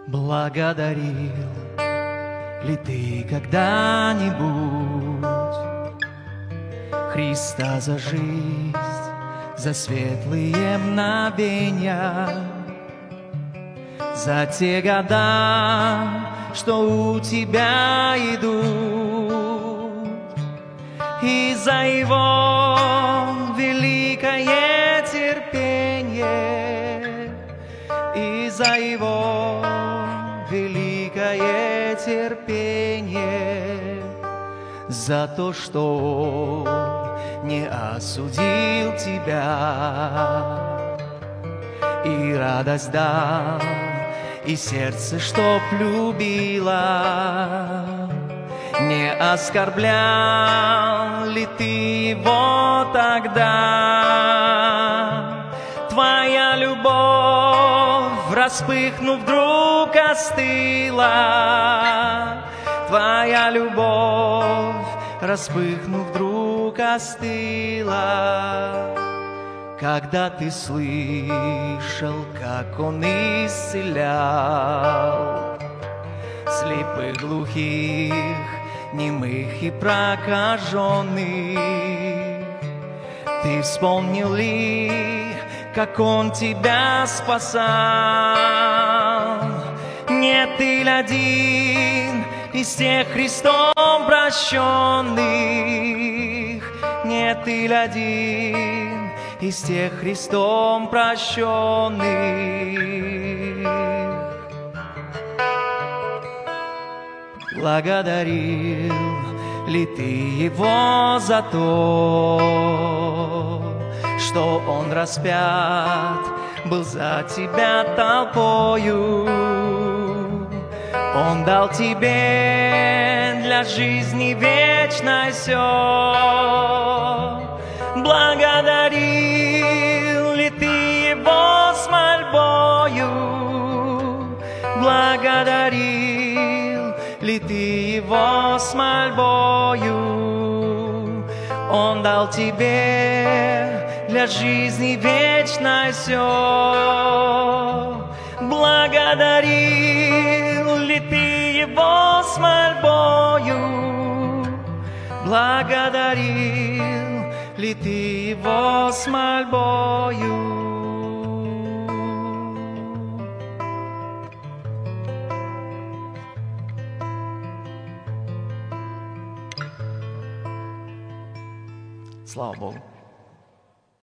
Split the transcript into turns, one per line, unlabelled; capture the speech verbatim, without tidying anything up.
Благодарил ли ты когда-нибудь Христа за жизнь, за светлые мгновения, за те года, что у тебя идут, и за Его великое терпение, и за Его великое терпение, за то, что не осудил тебя, и радость дал, и сердце, чтоб любила. Не оскорблял ли ты его тогда? Твоя любовь, распыхнув, вдруг остыла. Твоя любовь, распыхнув, вдруг остыла. Когда ты слышал, как Он исцелял слепых, глухих, немых и прокаженных, ты вспомнил ли, как Он тебя спасал? Нет, ты ли один из тех Христом прощенных? Нет, ты ли один из тех Христом прощенных? Благодарил ли ты Его за то, что Он распят был за тебя толпою? Он дал тебе для жизни вечной все. Благодарил ли ты Его с мольбою? Благодарил ли ты Его с мольбою? Он дал тебе для жизни вечной все. Благодарил ли ты Его с мольбою? Благодарил ли ты Его с мольбою? Слава Богу.